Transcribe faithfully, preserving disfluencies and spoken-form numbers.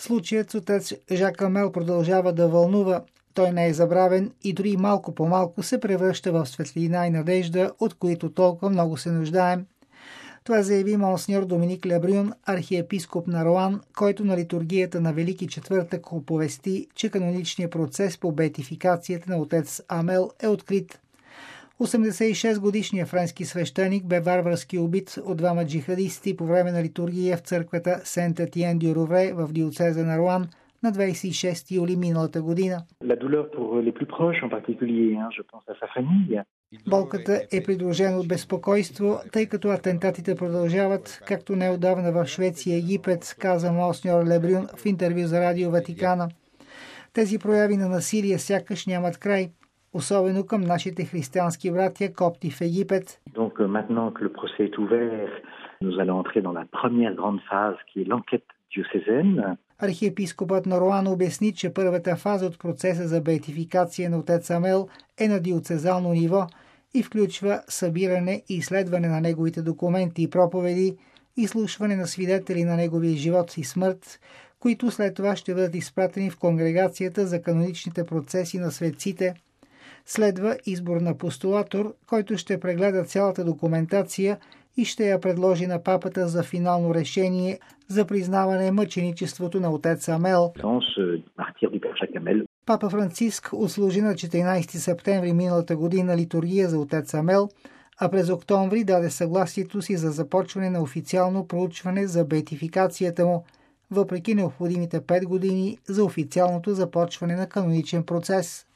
Случаят с отец Жак Амел продължава да вълнува. Той не е забравен и дори малко по малко се превръща в светлина и надежда, от които толкова много се нуждаем. Това заяви монсеньор Доминик Лебрюн, архиепископ на Роан, който на литургията на Велики четвъртък оповести, че каноничният процес по беатификацията на отец Амел е открит. осемдесет и шест годишният френски свещеник бе варварски убит от двама джихадисти по време на литургия в църквата Сент-Етиен-дю-Ровре в диоцеза на Роан на двадесет и шести юли миналата година. Болката е придружена от безпокойство, тъй като атентатите продължават, както неотдавна в Швеция и Египет, каза монсеньор Лебрюн в интервю за Радио Ватикана. Тези прояви на насилие сякаш нямат край, особено към нашите християнски братя копти в Египет. Donc maintenant que le procès est ouvert, nous allons entrer dans la première grande phase qui est l'enquête diocésaine. Архиепископът на Роан обясни, че първата фаза от процеса за беатификация на отец Амел е на диоцезално ниво и включва събиране и изследване на неговите документи и проповеди, изслушване на свидетели на неговия живот и смърт, които след това ще бъдат изпратени в конгрегацията за каноничните процеси на светците. Следва избор на постулатор, който ще прегледа цялата документация и ще я предложи на папата за финално решение за признаване мъченичеството на отец Амел. Папа Франциск отслужи на четиринадесети септември миналата година литургия за отец Амел, а през октомври даде съгласието си за започване на официално проучване за беатификацията му, въпреки необходимите пет години за официалното започване на каноничен процес.